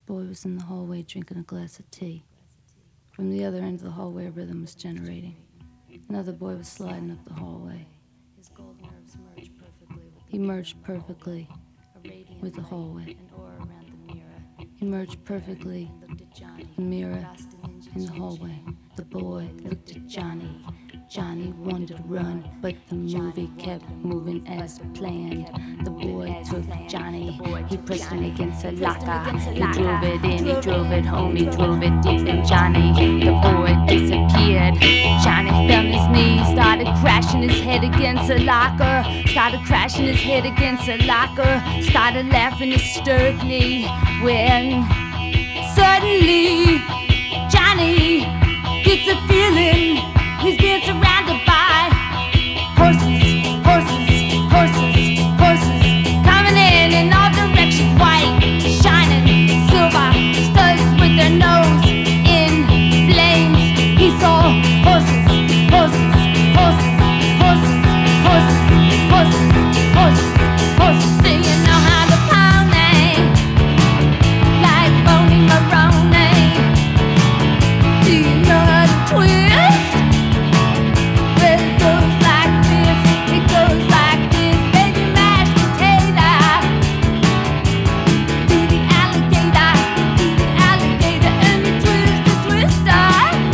Boy was in the hallway drinking a glass of tea. From the other end of the hallway, a rhythm was generating. Another boy was sliding up the hallway. His gold nerves merged perfectly. He merged perfectly with the hallway. He merged perfectly the mirror in the hallway. The boy looked at Johnny. Johnny wanted to run, but the movie kept moving as planned. The boy took Johnny, he pressed him against a locker. He drove it in, he drove it home, he drove it deep in Johnny. The boy disappeared. Johnny fell on his knees, started crashing his head against a locker. Started crashing his head against a locker. Started laughing hysterically when suddenly Johnny gets a feeling he's being surrounded by horses, horses, horses, horses, coming in all directions, white, shining, silver, studs with their nose in flames. He saw horses, horses, horses, horses, horses, horses, horses, horses. Do you know how to pony? Like Boney Maroney. Do you know how to twist? Well, it goes like this, it goes like this, baby mashed potato. Do the alligator, and you twist the twister.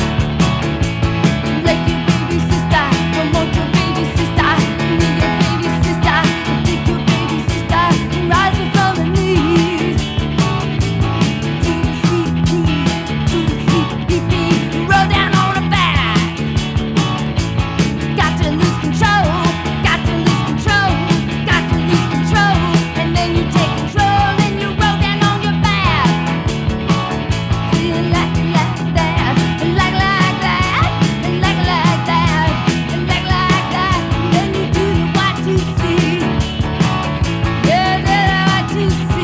Like your baby sister, promote your baby sister, need your baby sister, take your baby sister, rising from her knees. To the sweet pea, to the sweet pea, roll down on her back. Got to lose control, got to lose control, got to lose control, and then you take control and you roll down on your back. Like that, like that, like that, like that, then you do the Y2C. Yeah, the Y2C.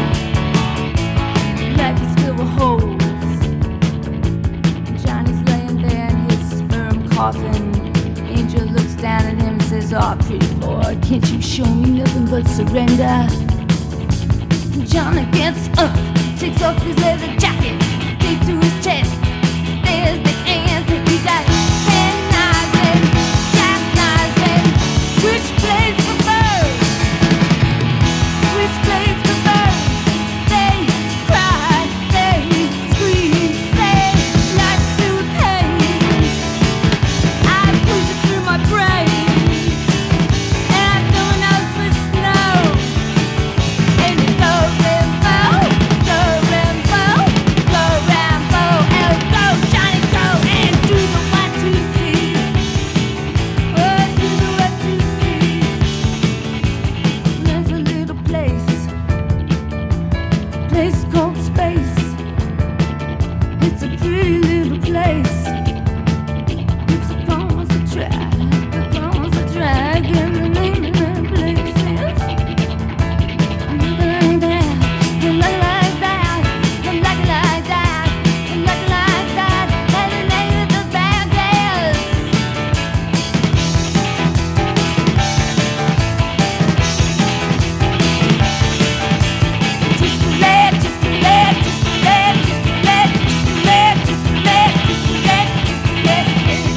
Life is filled with holes. Johnny's laying there in his sperm coffin. Angel looks down at him and says, "Oh, pretty boy, can't you show me nothing but surrender?" Johnny gets up, takes off his leather jacket, deep to his chest. There's the answer. He got penknives and jackknives and switchblades for birds. Switchblades for birds. They cry, they scream, they like to pain. I push it through my brain, and I feel my nose with snow. And you go Rambo, and go Johnny go, and do the Y2C. Oh, do the Y2C. There's a little place called space. It's a pretty little place. It's across the track, and the name of that place is like that, and like that, and like that, and like that, and the name of the band is. Just a leg, just a leg, just a leg, just a leg, just a leg, just a leg, just a leg, just a leg.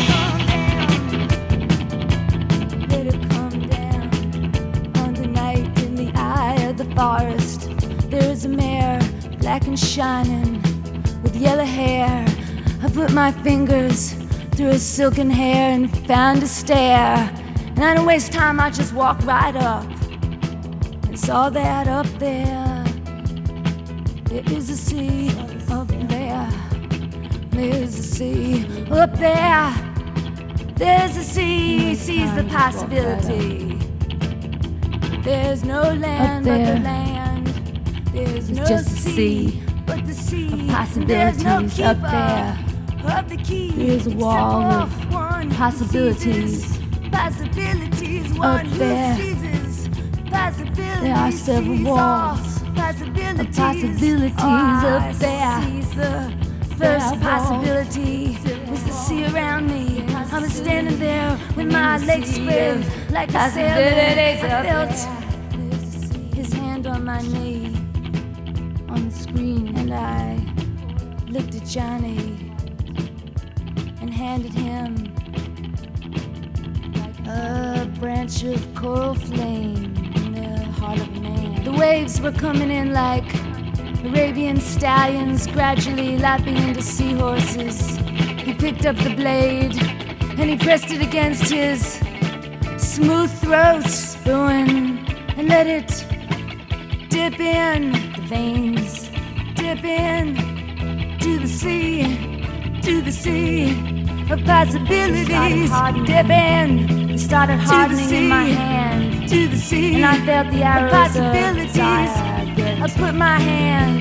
Let it calm down. On the night in the eye of the forest, there is a mare, black and shining, with yellow hair. I put my fingers through her silken hair and found a stair. And I don't waste time, I just walked right up and saw that up there. There is a sea up there. There's a sea up there. There's a sea, sees the possibility. There's no land but the land. There's no just a sea sea but the sea. of There's no possibilities keeper up there. of the key. There's a wall except of for one who possibilities seizes possibilities. up One who there. seizes possibilities. There are several Sees walls all possibilities. of possibilities Oh, I up there. seize the There first are possibility was the sea around me. I was standing there with my legs spread like a sailor. I felt his hand on my knee. on the screen, and I looked at Johnny and handed him a branch of coral flame in the heart of a man. The waves were coming in like Arabian stallions, gradually lapping into seahorses. He picked up the blade and he pressed it against his smooth throat, spoon, and let it dip in the veins, dip in to the sea of possibilities. Dip in, started hardening in my hand, to the sea, and I felt the arrows of possibilities. I put my hand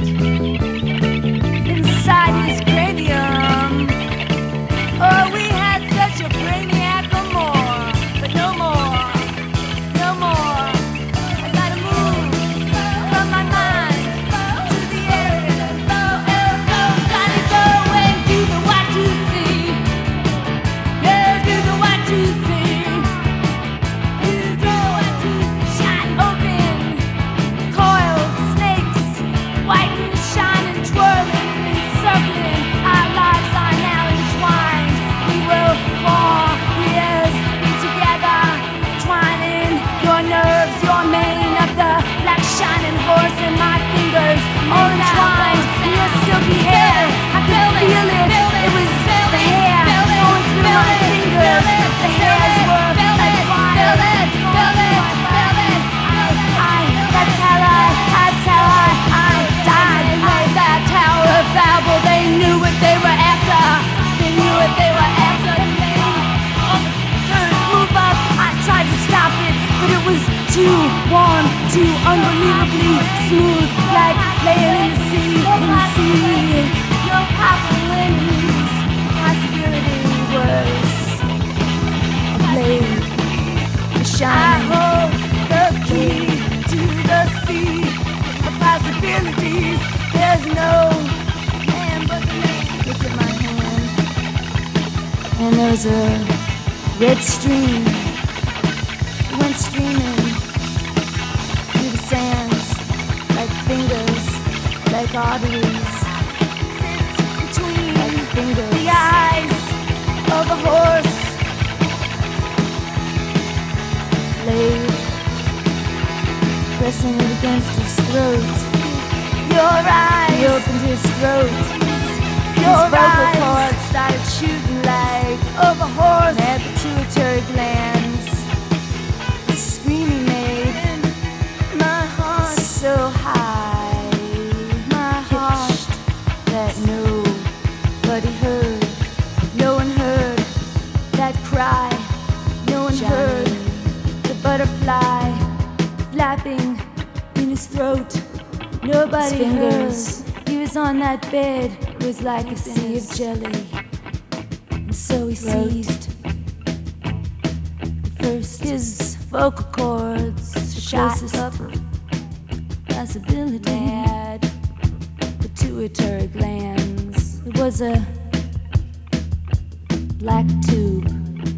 inside his cranium. Oh, we had such a brainiac or more, but no more, no more. I gotta move from my mind to the area. Gotta go and do the what you see. Yeah, do the what you see. Do the what you see. Shot open, coiled snakes, white and shining, twirling and circling. Our lives are now entwined. We will for years be together, twining your nerves, your mane of the black shining horse, and my fingers all entwined in your silky hair. I could feel it. It was the hair going through my fingers. The hairs were like fire. That's how I died below that Tower of Babel. They knew what they were after. They knew what they were after. Move up. I tried to stop it, but it was too warm, too unbelievably smooth, like laying in the sea, in the sea. No possibilities. Possibility was a blade, a shine. I hold the key to the sea of possibilities. There's no man but me. Look at my hand, and there was a red stream. It went streaming through the sands like fingers, like arteries. Sits between like fingers, the eyes of a horse. Blade pressing it against his throat. Your eyes. He opened his throat. Your vocal cords started shooting like of a horse. Had pituitary glands. The scream he made. My heart so high. My heart that nobody heard. No one heard that cry. No one heard the butterfly flapping in his throat. Nobody heard. He was on that bed. It was like a sea of jelly. And so he seized. First his vocal cords shot up. Possibility had pituitary glands. It was a black tube.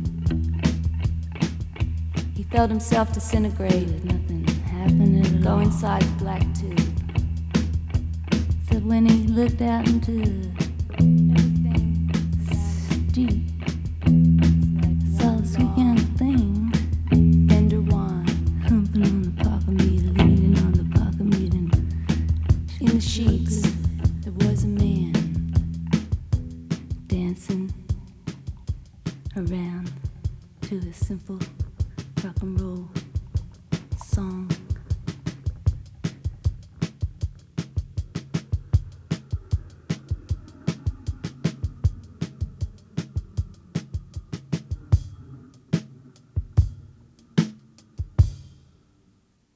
He felt himself disintegrate. Nothing happened at all. Go inside the black tube. Except when he looked out into everything deep, saw a sweet young thing, Fender wine, humping on the pocket meter, leaning on the pocket meter. In the sheets, there was a man dancing around to a simple rock and roll song.